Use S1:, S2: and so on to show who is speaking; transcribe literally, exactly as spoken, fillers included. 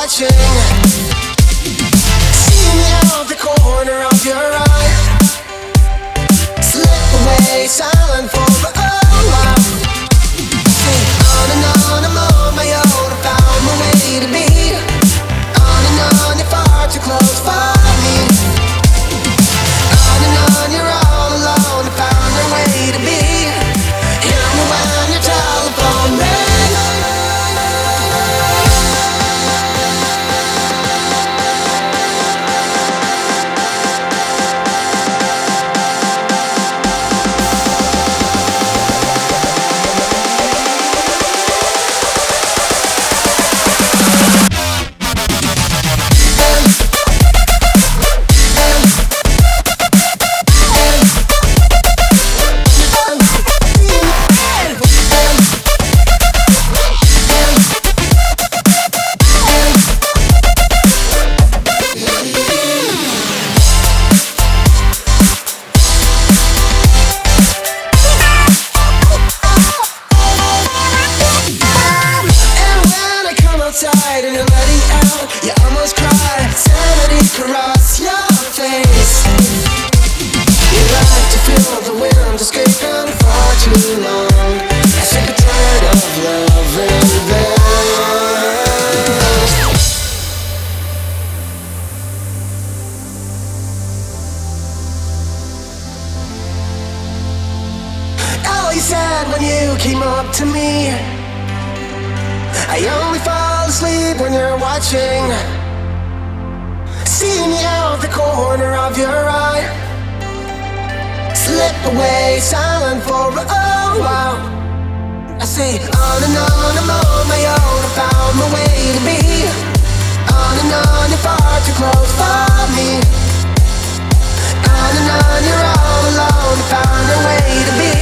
S1: watching. See me out the corner of your eye. Slip away, silent for a while. Say on and on, I'm on my own. I found my way to be. On and on, you're far too close for me. On and on, you're all alone. I found your way to be. Hear me when your telephone rings. And you're letting out, you almost cry. Sanity caress your face. You like to feel the wind escaping far too long. I sick and tired of loving this. All you said when you came up to me, I only fall asleep when you're watching. See me out the corner of your eye. Slip away, silent for a while. I say on and on, I'm on my own. I found my way to be. On and on, you're far too close for me. On and on, you're all alone. I found a way to be.